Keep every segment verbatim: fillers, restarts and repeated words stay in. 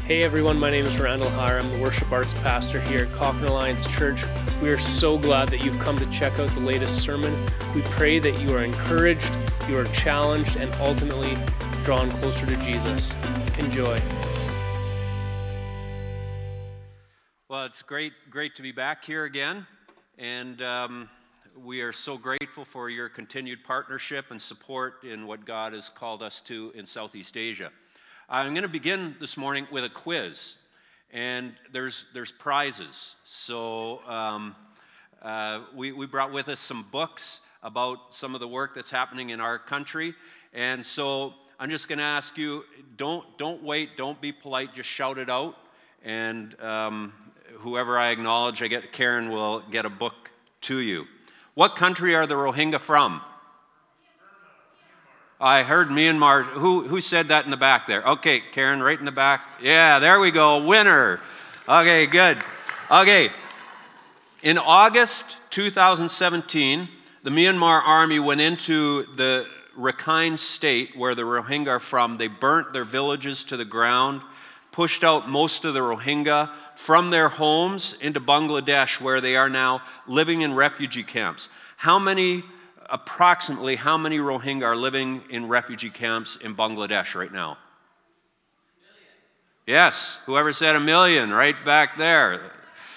Hey everyone, my name is Randall Hire. I'm the worship arts pastor here at Cochrane Alliance Church. We are so glad that you've come to check out the latest sermon. We pray that you are encouraged, you are challenged, and ultimately drawn closer to Jesus. Enjoy. Well, it's great, great to be back here again, and um, we are so grateful for your continued partnership and support in what God has called us to in Southeast Asia. I'm going to begin this morning with a quiz, and there's there's prizes. So um, uh, we, we brought with us some books about some of the work that's happening in our country, and so I'm just going to ask you, don't don't wait, don't be polite, just shout it out, and um, whoever I acknowledge, I get Karen will get a book to you. What country are the Rohingya from? I heard Myanmar. Who who said that in the back there? Okay, Karen, right in the back. Yeah, there we go. Winner. Okay, good. Okay. In August two thousand seventeen, the Myanmar army went into the Rakhine state where the Rohingya are from. They burnt their villages to the ground, pushed out most of the Rohingya from their homes into Bangladesh, where they are now living in refugee camps. How many Approximately how many Rohingya are living in refugee camps in Bangladesh right now? Million. Yes, whoever said a million, right back there.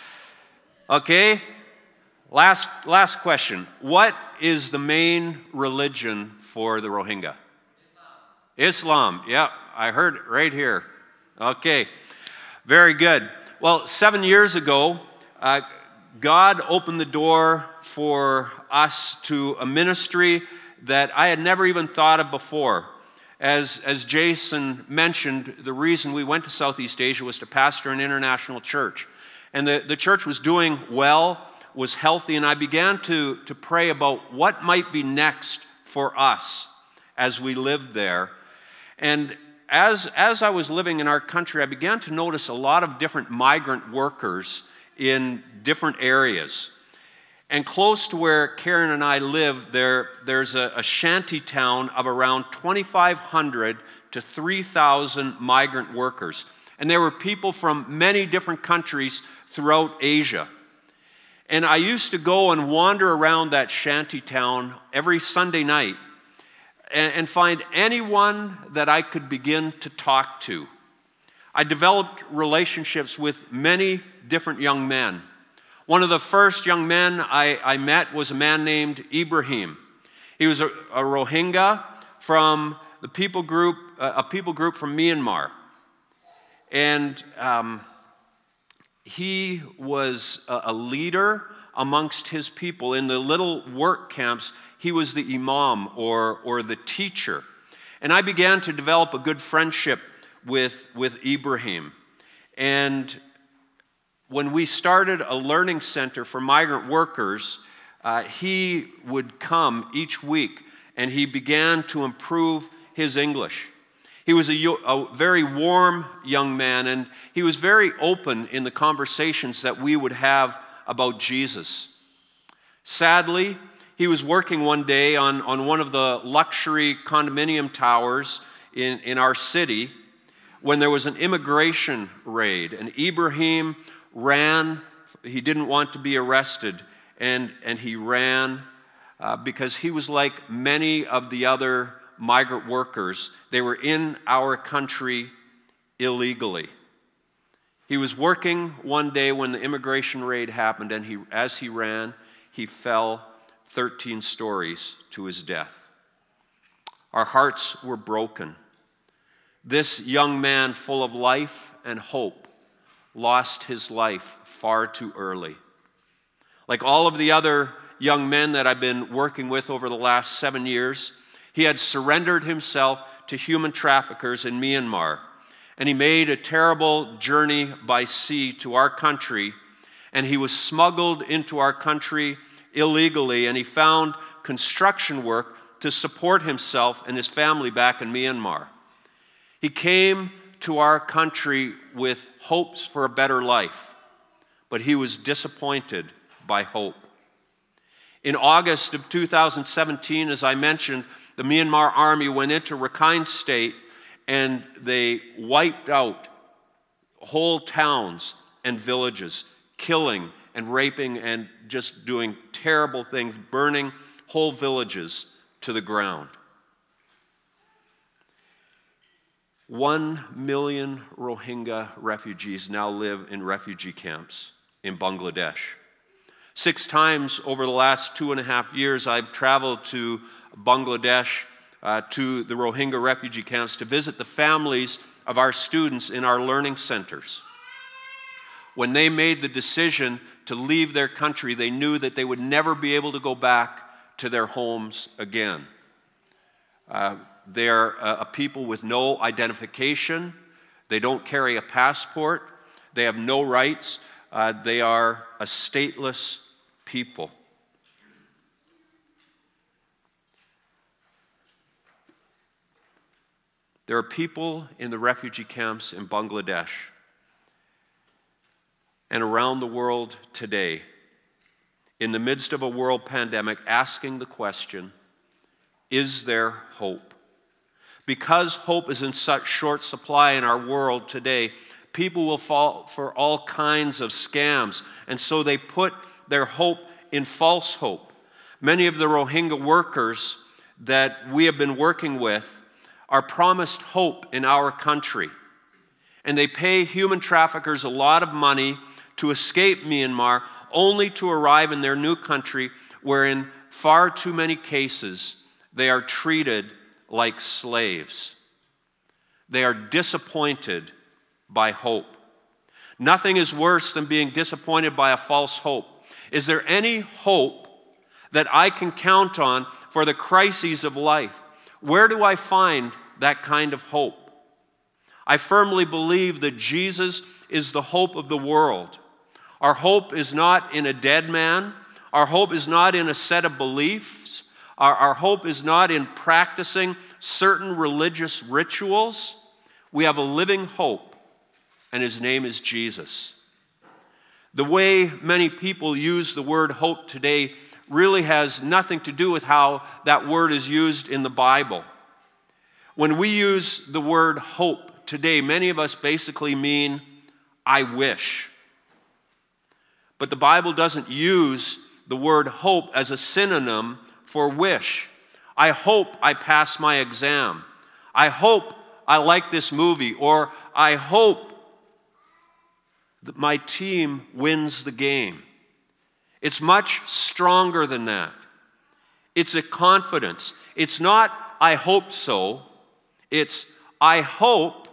Okay, last, last question. What is the main religion for the Rohingya? Islam. Islam, yep, I heard it right here. Okay, very good. Well, seven years ago, uh, God opened the door for us to a ministry that I had never even thought of before. As, as Jason mentioned, the reason we went to Southeast Asia was to pastor an international church. And the, the church was doing well, was healthy, and I began to, to pray about what might be next for us as we lived there. And as, as I was living in our country, I began to notice a lot of different migrant workers in different areas. And close to where Karen and I live, there, there's a, a shanty town of around twenty-five hundred to three thousand migrant workers. And there were people from many different countries throughout Asia. And I used to go and wander around that shanty town every Sunday night and, and find anyone that I could begin to talk to. I developed relationships with many different young men. One of the first young men I, I met was a man named Ibrahim. He was a, a Rohingya from the people group, uh, a people group from Myanmar. And um, he was a, a leader amongst his people. In the little work camps, he was the imam or, or the teacher. And I began to develop a good friendship with, with Ibrahim. And when we started a learning center for migrant workers, uh, he would come each week and he began to improve his English. He was a, a very warm young man, and he was very open in the conversations that we would have about Jesus. Sadly, he was working one day on, on one of the luxury condominium towers in, in our city when there was an immigration raid, and Ibrahim ran. He didn't want to be arrested, and, and he ran uh, because he was like many of the other migrant workers. They were in our country illegally. He was working one day when the immigration raid happened, and he, as he ran, he fell thirteen stories to his death. Our hearts were broken. This young man, full of life and hope, lost his life far too early. Like all of the other young men that I've been working with over the last seven years, he had surrendered himself to human traffickers in Myanmar. And he made a terrible journey by sea to our country, and he was smuggled into our country illegally, and he found construction work to support himself and his family back in Myanmar. He came to our country with hopes for a better life, but he was disappointed by hope. In August of two thousand seventeen, as I mentioned, the Myanmar army went into Rakhine State and they wiped out whole towns and villages, killing and raping and just doing terrible things, burning whole villages to the ground. One million Rohingya refugees now live in refugee camps in Bangladesh. Six times over the last two and a half years, I've traveled to Bangladesh, uh, to the Rohingya refugee camps, to visit the families of our students in our learning centers. When they made the decision to leave their country, they knew that they would never be able to go back to their homes again. Uh, they're a, a people with no identification. They don't carry a passport. They have no rights. Uh, they are a stateless people. There are people in the refugee camps in Bangladesh and around the world today, in the midst of a world pandemic, asking the question, is there hope? Because hope is in such short supply in our world today, people will fall for all kinds of scams, and so they put their hope in false hope. Many of the Rohingya workers that we have been working with are promised hope in our country, and they pay human traffickers a lot of money to escape Myanmar, only to arrive in their new country where in far too many cases they are treated like slaves. They are disappointed by hope. Nothing is worse than being disappointed by a false hope. Is there any hope that I can count on for the crises of life? Where do I find that kind of hope? I firmly believe that Jesus is the hope of the world. Our hope is not in a dead man. Our hope is not in a set of beliefs. Our, our hope is not in practicing certain religious rituals. We have a living hope, and his name is Jesus. The way many people use the word hope today really has nothing to do with how that word is used in the Bible. When we use the word hope today, many of us basically mean, I wish. But the Bible doesn't use the word hope as a synonym for wish. I hope I pass my exam. I hope I like this movie. Or I hope that my team wins the game. It's much stronger than that. It's a confidence. It's not, I hope so. It's, I hope,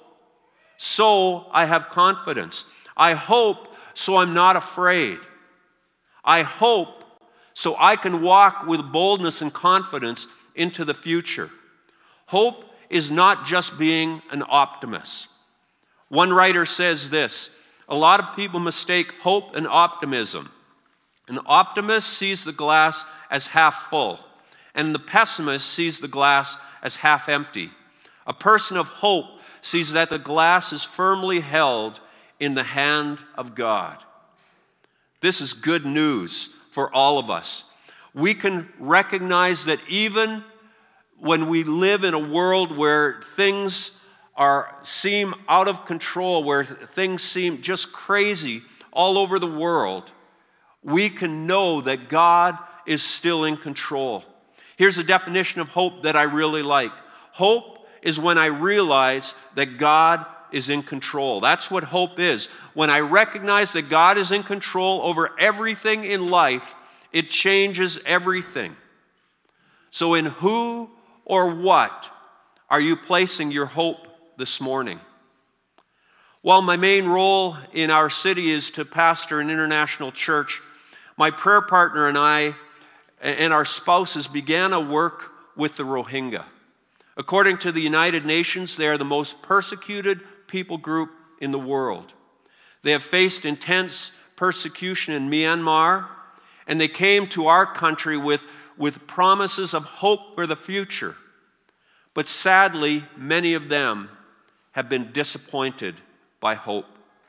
so I have confidence. I hope, so I'm not afraid. I hope, so I can walk with boldness and confidence into the future. Hope is not just being an optimist. One writer says this, a lot of people mistake hope and optimism. An optimist sees the glass as half full, and the pessimist sees the glass as half empty. A person of hope sees that the glass is firmly held in the hand of God. This is good news for all of us. We can recognize that even when we live in a world where things are seem out of control, where things seem just crazy all over the world, we can know that God is still in control. Here's a definition of hope that I really like. Hope is when I realize that God is in control. That's what hope is. When I recognize that God is in control over everything in life, it changes everything. So in who or what are you placing your hope this morning? While my main role in our city is to pastor an international church, my prayer partner and I and our spouses began a work with the Rohingya. According to the United Nations, they are the most persecuted people group in the world. They have faced intense persecution in Myanmar, and they came to our country with, with promises of hope for the future. But sadly, many of them have been disappointed by hope.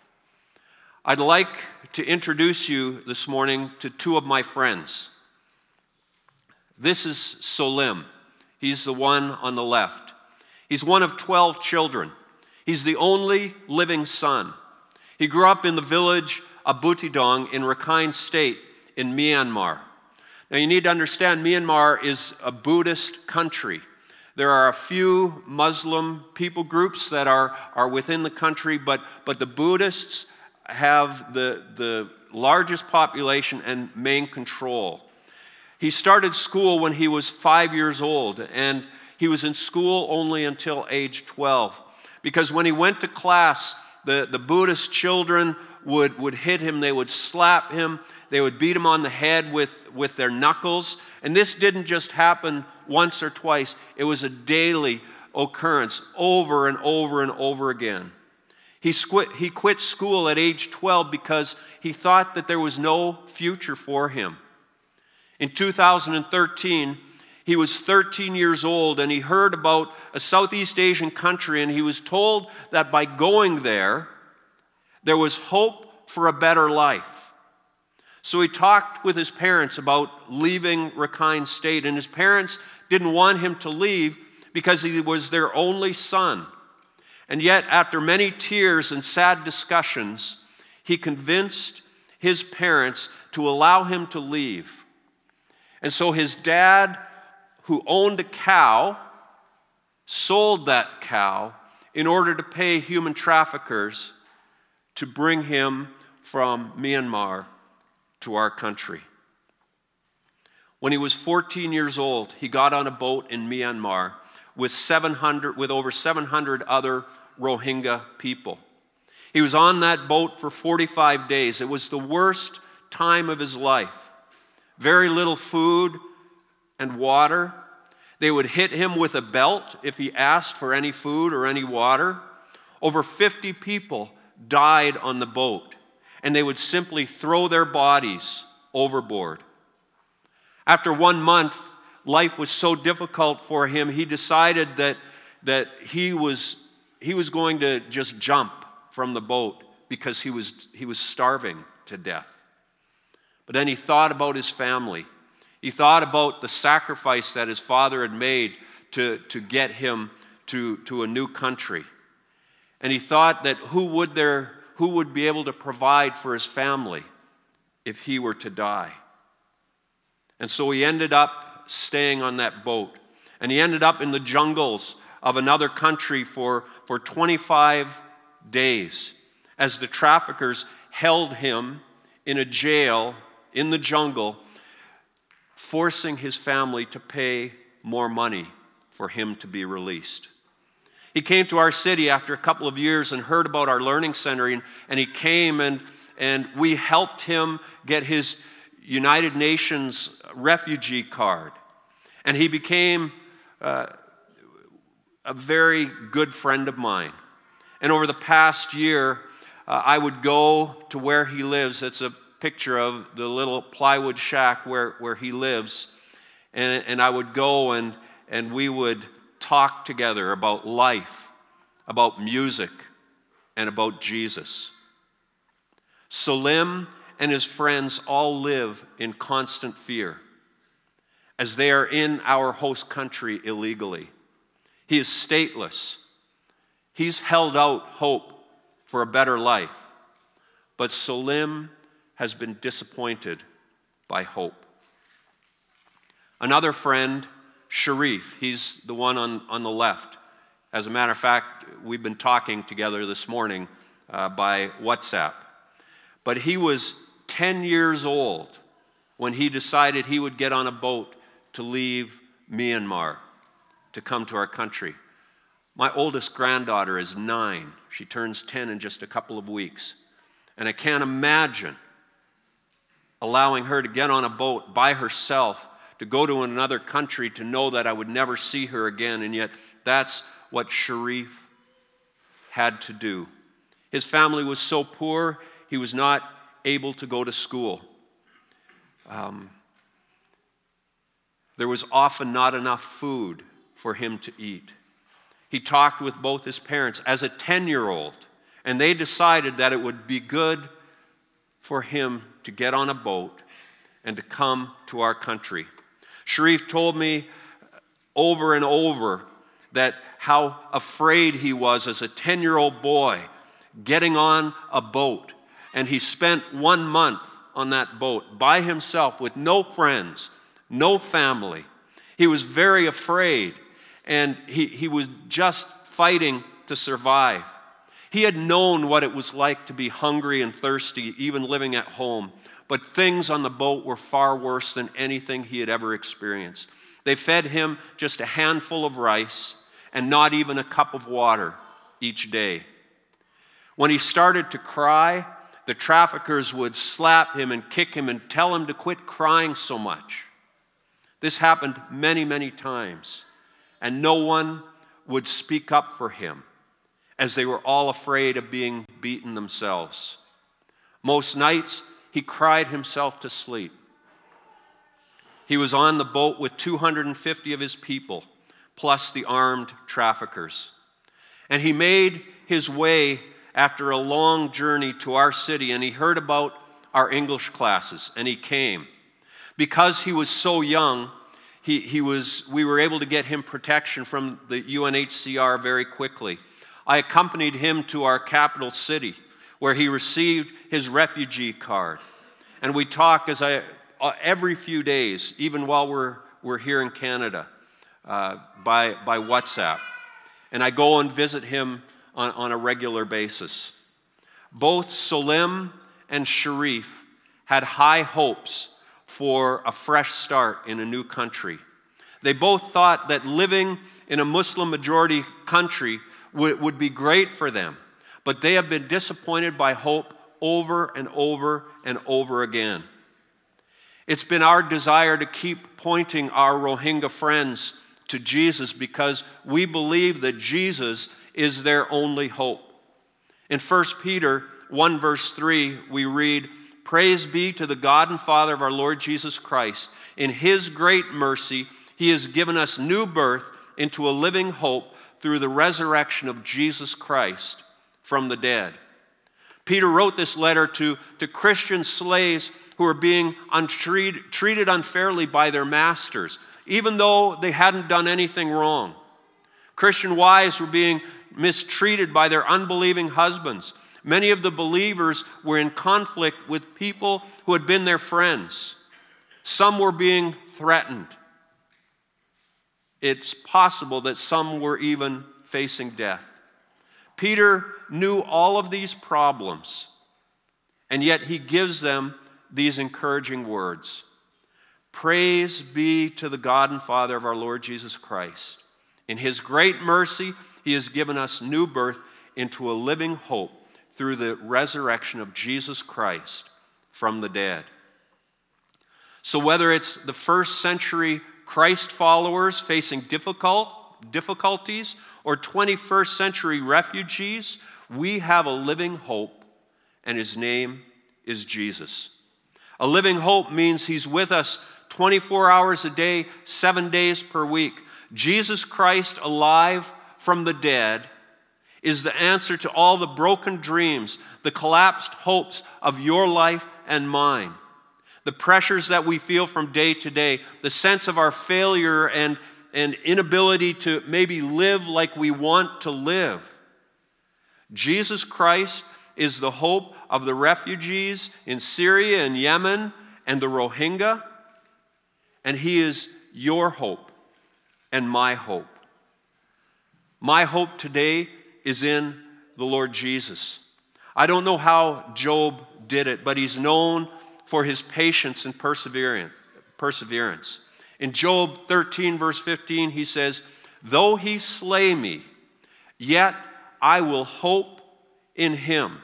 I'd like to introduce you this morning to two of my friends. This is Solim. He's the one on the left. He's one of twelve children. He's the only living son. He grew up in the village of Butidong in Rakhine State in Myanmar. Now you need to understand, Myanmar is a Buddhist country. There are a few Muslim people groups that are, are within the country, but, but the Buddhists have the, the largest population and main control. He started school when he was five years old, and he was in school only until age twelve. Because when he went to class, the, the Buddhist children would, would hit him, they would slap him, they would beat him on the head with, with their knuckles. And this didn't just happen once or twice, it was a daily occurrence, over and over and over again. He, squit, he quit school at age twelve because he thought that there was no future for him. In two thousand thirteen, he was thirteen years old, and he heard about a Southeast Asian country, and he was told that by going there, there was hope for a better life. So he talked with his parents about leaving Rakhine State, and his parents didn't want him to leave because he was their only son. And yet, after many tears and sad discussions, he convinced his parents to allow him to leave. And so his dad, who owned a cow, sold that cow in order to pay human traffickers to bring him from Myanmar to our country. When he was fourteen years old, he got on a boat in Myanmar with seven hundred, with over seven hundred other Rohingya people. He was on that boat for forty-five days. It was the worst time of his life. Very little food and water. They would hit him with a belt if he asked for any food or any water. Over fifty people died on the boat, and they would simply throw their bodies overboard. After one month, life was so difficult for him, he decided that, that he was, he was going to just jump from the boat because he was, he was starving to death. But then he thought about his family. He thought about the sacrifice that his father had made to, to get him to, to a new country. And he thought that who would there, who would be able to provide for his family if he were to die? And so he ended up staying on that boat. And he ended up in the jungles of another country for, for twenty-five days as the traffickers held him in a jail in the jungle, forcing his family to pay more money for him to be released. He came to our city after a couple of years and heard about our learning center, and, and he came and, and we helped him get his United Nations refugee card. And he became uh, a very good friend of mine. And over the past year, uh, I would go to where he lives. It's a picture of the little plywood shack where, where he lives. And, and I would go and, and we would talk together about life, about music, and about Jesus. Salim and his friends all live in constant fear as they are in our host country illegally. He is stateless. He's held out hope for a better life. But Salim has been disappointed by hope. Another friend, Sharif, he's the one on, on the left. As a matter of fact, we've been talking together this morning uh, by WhatsApp. But he was ten years old when he decided he would get on a boat to leave Myanmar to come to our country. My oldest granddaughter is nine. She turns ten in just a couple of weeks. And I can't imagine allowing her to get on a boat by herself to go to another country to know that I would never see her again. And yet that's what Sharif had to do. His family was so poor, he was not able to go to school. Um, there was often not enough food for him to eat. He talked with both his parents as a ten-year-old, and they decided that it would be good for him to get on a boat and to come to our country. Sharif told me over and over that how afraid he was as a ten-year-old boy getting on a boat. And he spent one month on that boat by himself with no friends, no family. He was very afraid, and he, he was just fighting to survive. He had known what it was like to be hungry and thirsty, even living at home. But things on the boat were far worse than anything he had ever experienced. They fed him just a handful of rice and not even a cup of water each day. When he started to cry, the traffickers would slap him and kick him and tell him to quit crying so much. This happened many, many times, and no one would speak up for him, as they were all afraid of being beaten themselves. Most nights, he cried himself to sleep. He was on the boat with two hundred fifty of his people, plus the armed traffickers. And he made his way after a long journey to our city, and he heard about our English classes, and he came. Because he was so young, he, he was, we were able to get him protection from the U N H C R very quickly. I accompanied him to our capital city, where he received his refugee card. And we talk as I, uh, every few days, even while we're, we're here in Canada, uh, by, by WhatsApp. And I go and visit him on, on a regular basis. Both Salim and Sharif had high hopes for a fresh start in a new country. They both thought that living in a Muslim-majority country would, would be great for them, but they have been disappointed by hope over and over and over again. It's been our desire to keep pointing our Rohingya friends to Jesus because we believe that Jesus is their only hope. In First Peter one verse three, we read, "Praise be to the God and Father of our Lord Jesus Christ. In his great mercy, he has given us new birth into a living hope through the resurrection of Jesus Christ from the dead." Peter wrote this letter to, to Christian slaves who were being untreated, treated unfairly by their masters, even though they hadn't done anything wrong. Christian wives were being mistreated by their unbelieving husbands. Many of the believers were in conflict with people who had been their friends. Some were being threatened. It's possible that some were even facing death. Peter knew all of these problems, and yet he gives them these encouraging words. Praise be to the God and Father of our Lord Jesus Christ. In his great mercy, he has given us new birth into a living hope through the resurrection of Jesus Christ from the dead. So whether it's the first century Christ followers facing difficult difficulties or twenty-first century refugees, we have a living hope, and his name is Jesus. A living hope means he's with us twenty-four hours a day, seven days per week. Jesus Christ, alive from the dead, is the answer to all the broken dreams, the collapsed hopes of your life and mine. The pressures that we feel from day to day, the sense of our failure and, and inability to maybe live like we want to live. Jesus Christ is the hope of the refugees in Syria and Yemen and the Rohingya, and he is your hope and my hope. My hope today is in the Lord Jesus. I don't know how Job did it, but he's known for his patience and perseverance. In Job thirteen, verse fifteen, he says, "Though he slay me, yet I will hope in him."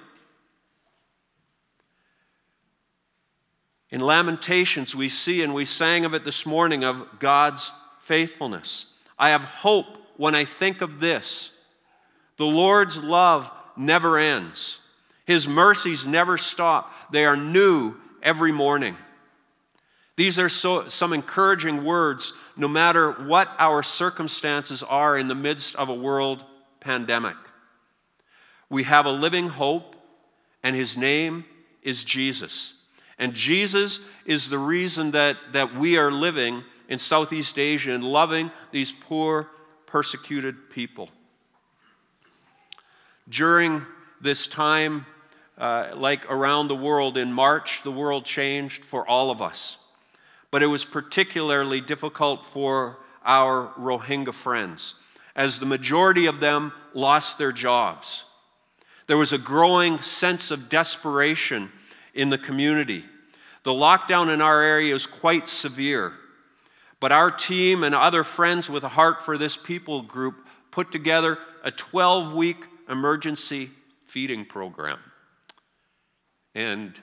In Lamentations, we see, and we sang of it this morning, of God's faithfulness. I have hope when I think of this. The Lord's love never ends. His mercies never stop. They are new every morning. These are so, some encouraging words, no matter what our circumstances are in the midst of a world pandemic. We have a living hope, and his name is Jesus. And Jesus is the reason that, that we are living in Southeast Asia and loving these poor, persecuted people. During this time, uh, like around the world, in March, the world changed for all of us. But it was particularly difficult for our Rohingya friends, as the majority of them lost their jobs. There was a growing sense of desperation in the community. The lockdown in our area is quite severe, but our team and other friends with a heart for this people group put together a twelve-week emergency feeding program. And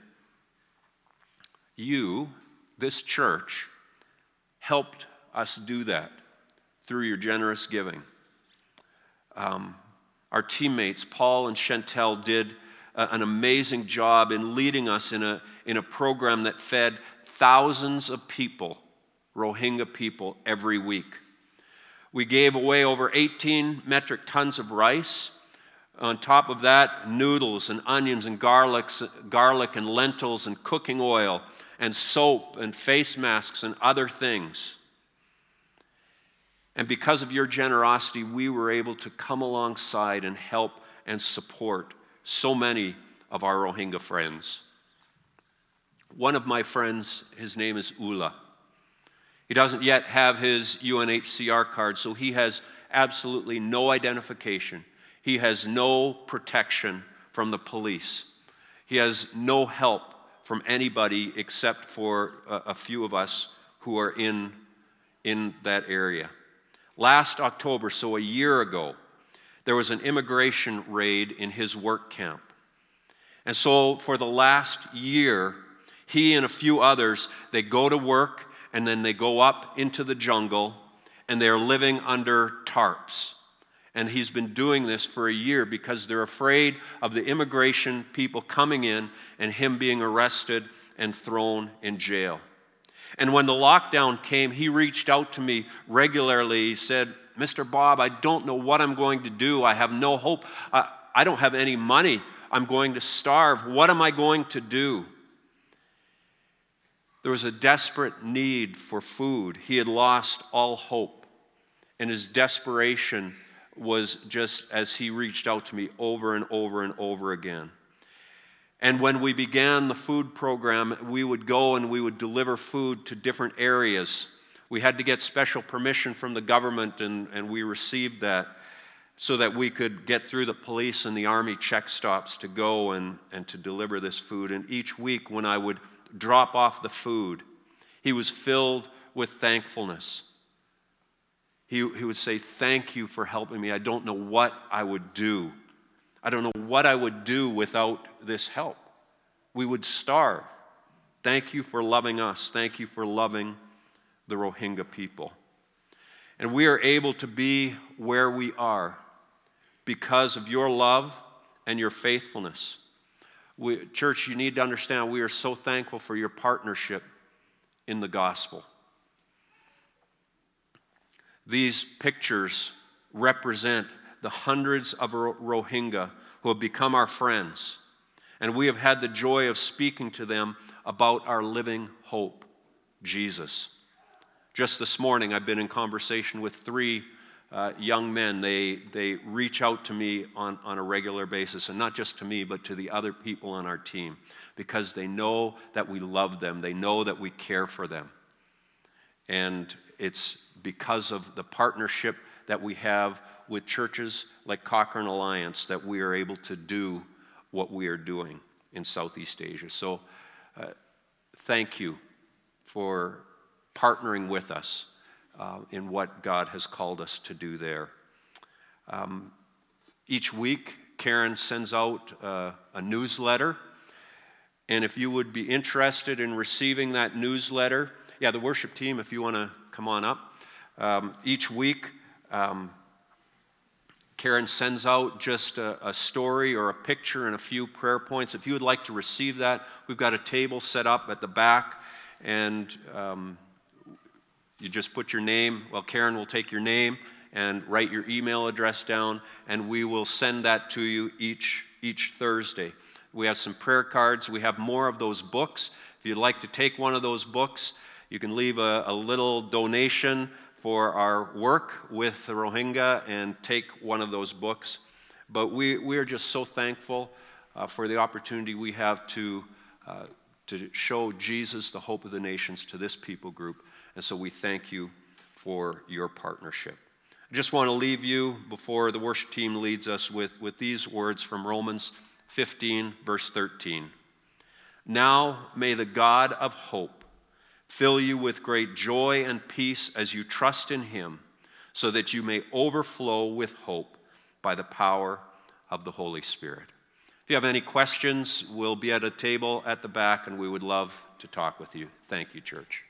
you, this church, helped us do that through your generous giving. Um, our teammates, Paul and Chantel, did a, an amazing job in leading us in a, in a program that fed thousands of people, Rohingya people, every week. We gave away over eighteen metric tons of rice. On top of that, noodles and onions and garlics, garlic and lentils and cooking oil and soap and face masks and other things. And because of your generosity, we were able to come alongside and help and support so many of our Rohingya friends. One of my friends, his name is Ula. He doesn't yet have his U N H C R card, so he has absolutely no identification. He has no protection from the police. He has no help from anybody except for a, a few of us who are in, in that area. Last October, so a year ago, there was an immigration raid in his work camp. And so for the last year, he and a few others, they go to work and then they go up into the jungle and they're living under tarps. And he's been doing this for a year because they're afraid of the immigration people coming in and him being arrested and thrown in jail. And when the lockdown came, he reached out to me regularly. He said, Mister Bob, I don't know what I'm going to do. I have no hope. I, I don't have any money. I'm going to starve. What am I going to do? There was a desperate need for food. He had lost all hope. And his desperation was just as he reached out to me over and over and over again. And when we began the food program, we would go and we would deliver food to different areas. We had to get special permission from the government, and, and we received that so that we could get through the police and the army check stops to go and, and to deliver this food. And each week when I would drop off the food, he was filled with thankfulness. He, he would say, thank you for helping me. I don't know what I would do. I don't know what I would do without this help. We would starve. Thank you for loving us. Thank you for loving the Rohingya people. And we are able to be where we are because of your love and your faithfulness. We, church, you need to understand we are so thankful for your partnership in the gospel. These pictures represent the hundreds of Rohingya who have become our friends, and we have had the joy of speaking to them about our living hope, Jesus. Just this morning, I've been in conversation with three uh, young men. They, they reach out to me on, on a regular basis, and not just to me, but to the other people on our team, because they know that we love them. They know that we care for them. And it's because of the partnership that we have with churches like Cochrane Alliance that we are able to do what we are doing in Southeast Asia. So uh, thank you for partnering with us uh, in what God has called us to do there. Um, each week, Karen sends out uh, a newsletter, and if you would be interested in receiving that newsletter, yeah, the worship team, if you want to come on up. Um, each week, um, Karen sends out just a, a story or a picture and a few prayer points. If you would like to receive that, we've got a table set up at the back, and um, you just put your name. Well, Karen will take your name and write your email address down, and we will send that to you each, each Thursday. We have some prayer cards. We have more of those books. If you'd like to take one of those books, you can leave a, a little donation for our work with the Rohingya and take one of those books. But we, we are just so thankful uh, for the opportunity we have to, uh, to show Jesus, the hope of the nations, to this people group. And so we thank you for your partnership. I just want to leave you, before the worship team leads us, with, with these words from Romans fifteen, verse thirteen. Now may the God of hope fill you with great joy and peace as you trust in him, so that you may overflow with hope by the power of the Holy Spirit. If you have any questions, we'll be at a table at the back, and we would love to talk with you. Thank you, church.